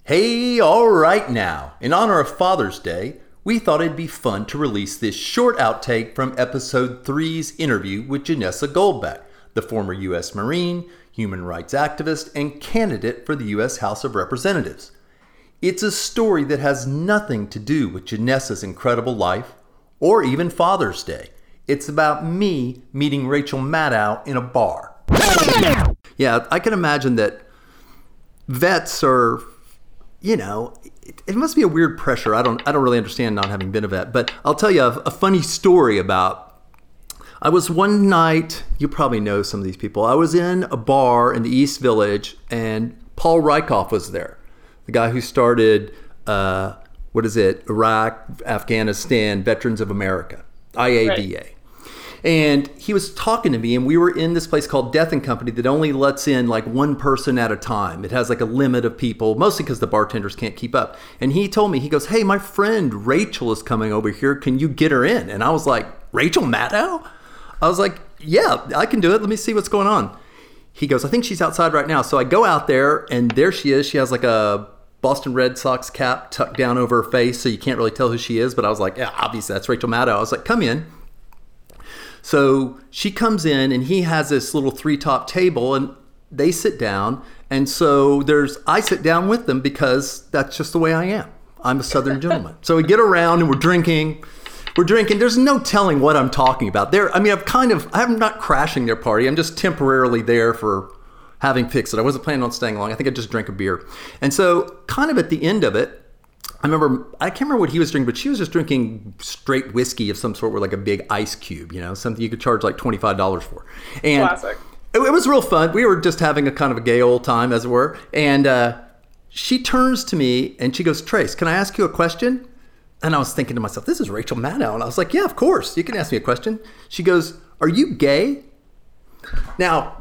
Hey, all right now. In honor of Father's Day, we thought it'd be fun to release this short outtake from episode 3's interview with Janessa Goldbeck, the former U.S. Marine, human rights activist, and candidate for the U.S. House of Representatives. It's a story that has nothing to do with Janessa's incredible life or even Father's Day. It's about me meeting Rachel Maddow in a bar. Yeah, I can imagine that vets are, it must be a weird pressure. I don't really understand not having been a vet, but I'll tell you a funny story about, I was one night, you probably know some of these people, I was in a bar in the East Village and Paul Rieckhoff was there, the guy who started, Iraq, Afghanistan, Veterans of America, IAVA. Right. And he was talking to me, and we were in this place called Death and Company that only lets in like one person at a time. It has like a limit of people, mostly because the bartenders can't keep up. And he told me, he goes, "Hey, my friend Rachel is coming over here. Can you get her in?" And I was like, "Rachel Maddow?" I was like, "Yeah, I can do it. Let me see what's going on." He goes, "I think she's outside right now." So I go out there, and there she is. She has like a Boston Red Sox cap tucked down over her face, so you can't really tell who she is. But I was like, "Yeah, obviously that's Rachel Maddow." I was like, "Come in." So she comes in and he has this little 3-top table and they sit down. And so I sit down with them because that's just the way I am. I'm a Southern gentleman. So we get around and we're drinking. There's no telling what I'm talking about. I'm not crashing their party. I'm just temporarily there for having fixed it. I wasn't planning on staying long. I think I just drank a beer. And so kind of at the end of it, I can't remember what he was drinking, but she was just drinking straight whiskey of some sort with like a big ice cube, something you could charge like $25 for. And classic. It was real fun. We were just having a kind of a gay old time, as it were. And she turns to me and she goes, "Trace, can I ask you a question?" And I was thinking to myself, this is Rachel Maddow. And I was like, "Yeah, of course. You can ask me a question." She goes, "Are you gay?" Now,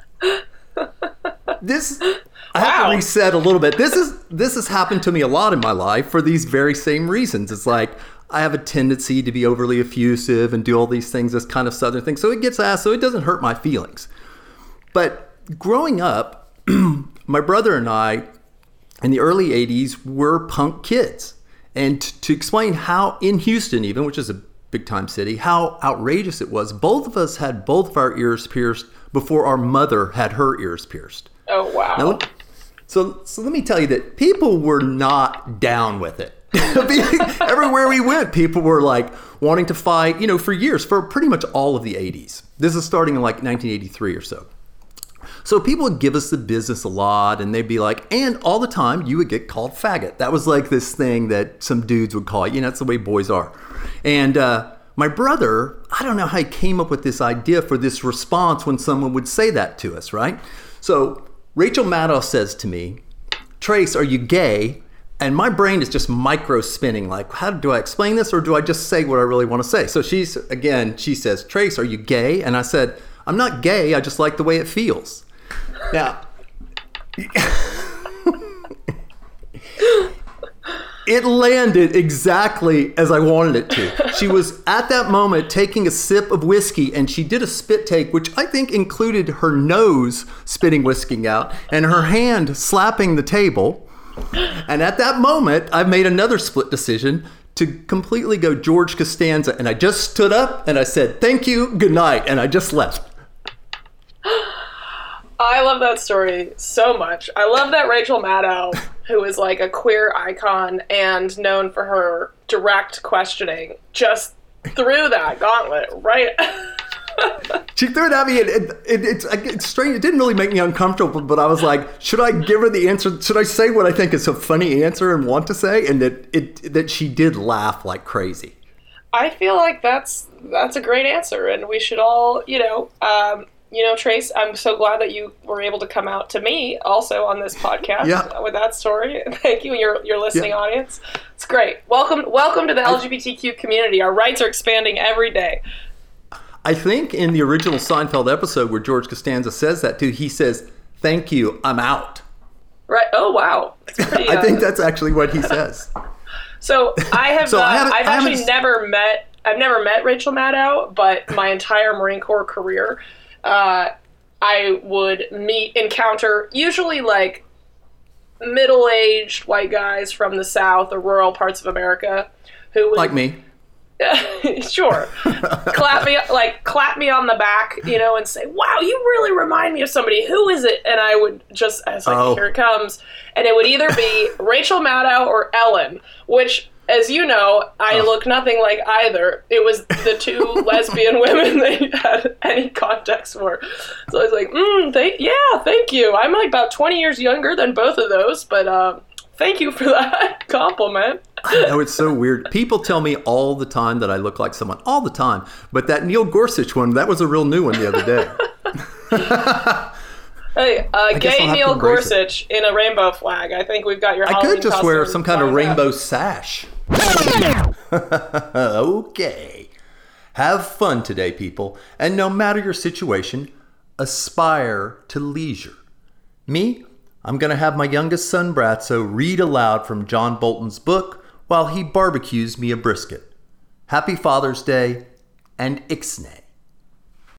I have to reset a little bit. This has happened to me a lot in my life for these very same reasons. It's like I have a tendency to be overly effusive and do all these things, this kind of Southern thing. So it gets asked, so it doesn't hurt my feelings. But growing up, my brother and I, in the early 80s, were punk kids. And to explain how, in Houston even, which is a big-time city, how outrageous it was, both of us had both of our ears pierced before our mother had her ears pierced. Oh, wow. Now, so let me tell you that people were not down with it. Everywhere we went, people were like wanting to fight, for years, for pretty much all of the 80s. This is starting in like 1983 or so. So people would give us the business a lot, and they'd be like, and all the time you would get called faggot. That was like this thing that some dudes would call you. That's the way boys are. And my brother, I don't know how he came up with this idea for this response when someone would say that to us, right? So Rachel Maddow says to me, "Trace, are you gay?" And my brain is just micro spinning, like, how do I explain this, or do I just say what I really want to say? So she says, "Trace, are you gay?" And I said, "I'm not gay, I just like the way it feels." Now, it landed exactly as I wanted it to. She was at that moment taking a sip of whiskey, and she did a spit take, which I think included her nose spitting whiskey out and her hand slapping the table. And at that moment, I made another split decision to completely go George Costanza. And I just stood up and I said, "Thank you, good night." And I just left. I love that story so much. I love that Rachel Maddow, who is like a queer icon and known for her direct questioning, just threw that gauntlet right. She threw it at me, and it's strange. It didn't really make me uncomfortable, but I was like, should I give her the answer? Should I say what I think is a funny answer and want to say? And that she did laugh like crazy. I feel like that's a great answer, and we should all, Trace, I'm so glad that you were able to come out to me also on this podcast with that story. Thank you and your listening audience. It's great. Welcome to the LGBTQ community. Our rights are expanding every day. I think in the original Seinfeld episode where George Costanza says that too, he says, "Thank you, I'm out." Right. Oh, wow. That's pretty, I think that's actually what he says. So I've actually never met Rachel Maddow, but my entire Marine Corps career, I would encounter usually like middle-aged white guys from the South or rural parts of America who would, like me. Sure. clap me on the back, and say, "Wow, you really remind me of somebody. Who is it?" And I would just, here it comes. And it would either be Rachel Maddow or Ellen, which, as you know, I look nothing like either. It was the two lesbian women they had any context for. So I was like, thank you. I'm like about 20 years younger than both of those, but thank you for that compliment. I know, it's so weird. People tell me all the time that I look like someone, all the time. But that Neil Gorsuch one, that was a real new one the other day. Hey, gay Neil Gorsuch in a rainbow flag. I think we've got your Halloween I could just wear some kind of rainbow out. sash. Okay. Have fun today, people. And no matter your situation, aspire to leisure. Me? I'm going to have my youngest son, Bratzo, read aloud from John Bolton's book while he barbecues me a brisket. Happy Father's Day and Ixnay.